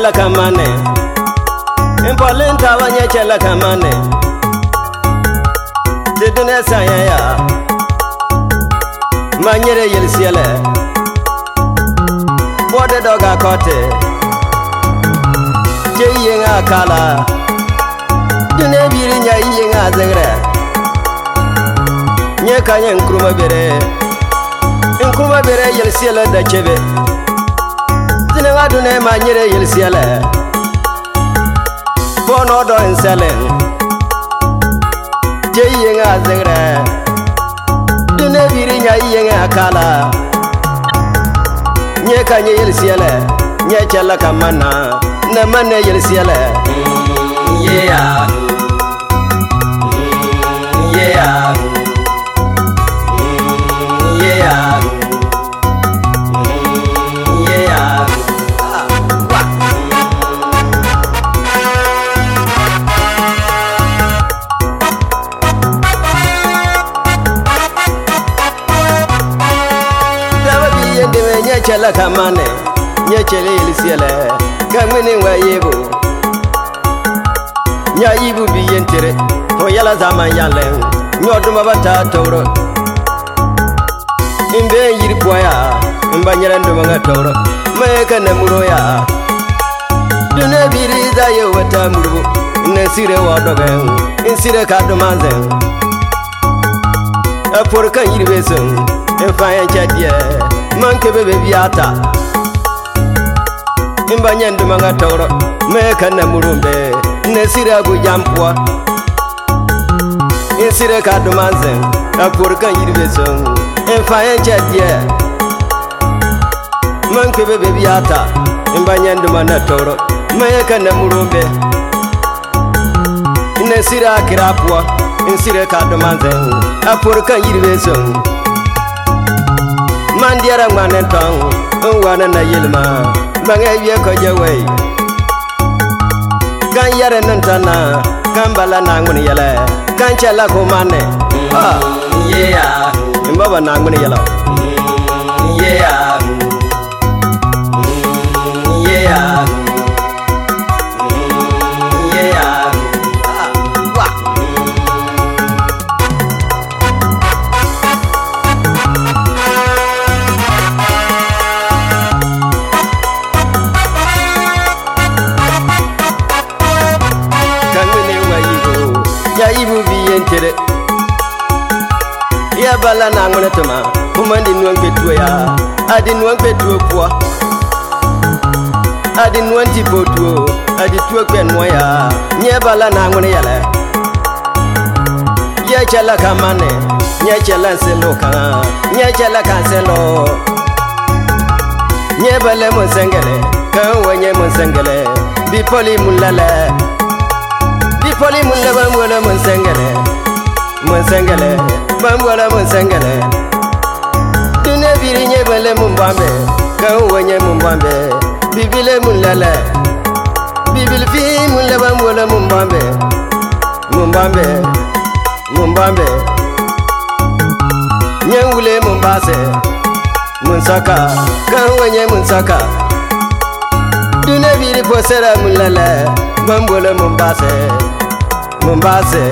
chela kamane Impolenta wanye chela kamane Tidune sayaya Manyere yelsiele Bode doga kote Yenga kala Dune biri nya yenga zegre Nye kanye nkruma bere yelsiele da chebe Zine wadune manyere yelsiele Bono do inselen Yenga zegre Dune biri nya yenga kala Nye kanye yelsiele Nye chela kamana Na mane yelsiele Yeah Yeah Yeah Yeah Dawa biye ndeme nye chela kamane Nye chele yelsiele Kamene wa yebo Nya yibu biye ntere Ho yala zaman yalen Nyoduma bata toro Imbe yiri poya Imba nyerendo mga toro Meka na muro ya Dune biri za ye wata murubu Nesire wadogen Insire kadomanzen Apor kan yiri besun Enfayen chadye Manke bebe biata Imba nyendo mga toro Meka na murumbe Nesire abu jampwa Insire kadomanzen Apor kan yiri besun Enfayen chadye Manke bebe biata Imba nyendo mga toro Meka na murumbe Nesire akirapwa Insire kadomanzen Apor kan yiri besun Mandiara ngwane tong Ngwane na yilma Bange ye ko jawai Kan yare nantana Kan bala nanguni yale Kan chala kumane Yeah Mbaba nanguni yala Yeah Yeah Yeah Ya ibu biye ntere Ya bala na ngone toma Umandi nuang betua ya Adi nuang betua pua Adi nuang tipo tuo Adi tuo kwen moya Nye bala na ngone yale Ya chala kamane Nye chala nselo ka Nye chala kanselo Nye bale monsengele Kan wenye monsengele Bipoli mulale Bipoli mulle bambwala Monsengele Bambwala monsengele Dune biri nye bale mumbambe Kan wenye mumbambe Bibile mulale Bibil fi mulle bambwala Mumbambe Nyengule mumbase Munsaka Kan wenye munsaka Dune biri posera mulale Bambwala Mumbase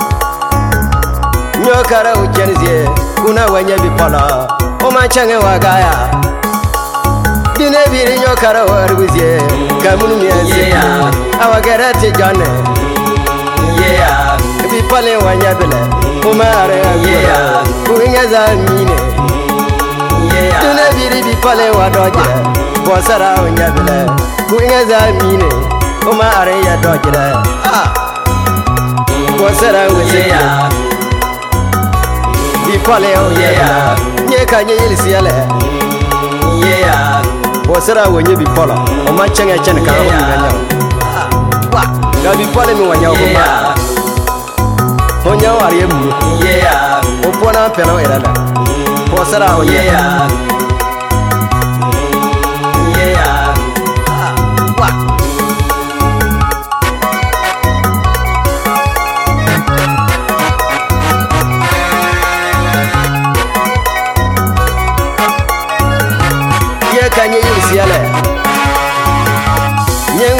Nyokara uchenzie Kuna wenye bipola Oma change wagaya Dune biri nyokara warguzie Kamunu mienzi Awagerati jane Yeah Bipole wenye bile Umare agura Kuingeza mine Dune biri bipole wadoje Bosara wenye bile Kuingeza mine Umare ya dojire Bosara wenye Bipole yeah Nye kanye yelsiele Yeah Bosara wenye bipola Oma chenge chene kama mwenye Ga bipole mi wanya ukuma Honya wari emu Yeah Upona peno irada Bosara wenye Yeah kanye yelsiele Nye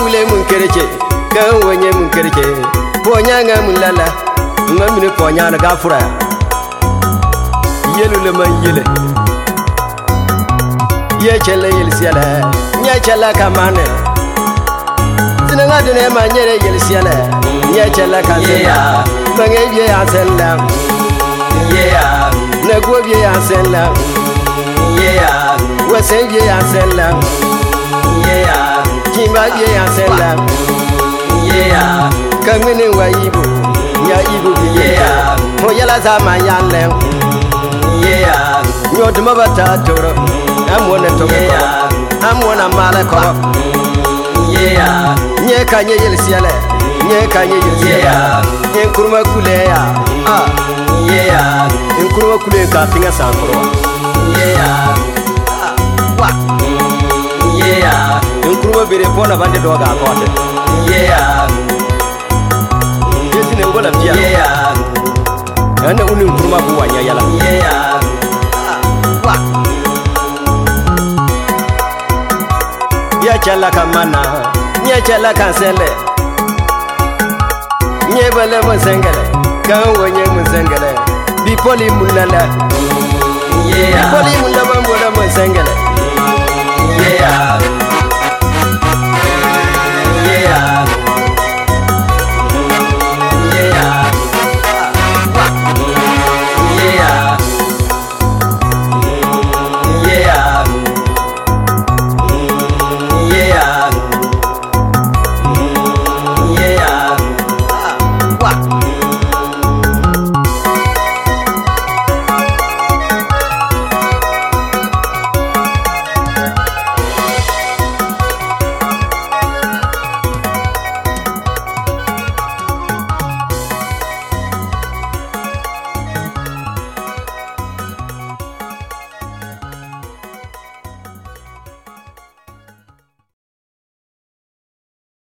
kerche kan wonye mun kerche ponya nga mun lala ngamine ponya na gafura yelu le man yele ye chele yel siala nya chela kamane sinanga dune ma nyere yel siala nya chela kanzela bange bie asella yeah na go bie asella yeah wesen bie asella yeah kimba bie asella yeah kamine wa ibo nya ibo bie yeah ho yala za ma yalle yeah nyoduma bata toro amwona toke amwona mala ko yeah nye kanye yel siala nye kanye yel siala enkuruma kule ya yeah enkuruma kule ka tinga sankoro yeah wa yeah enkuruma bere pona bande doga akote yeah yesine ngola pia yeah ana uni enkuruma buwanya yala yeah wa ya chala kamana nye chala kansele nye bale msengele kan wonye msengele bipoli mulala yeah bipoli mulaba mbola msengele yeah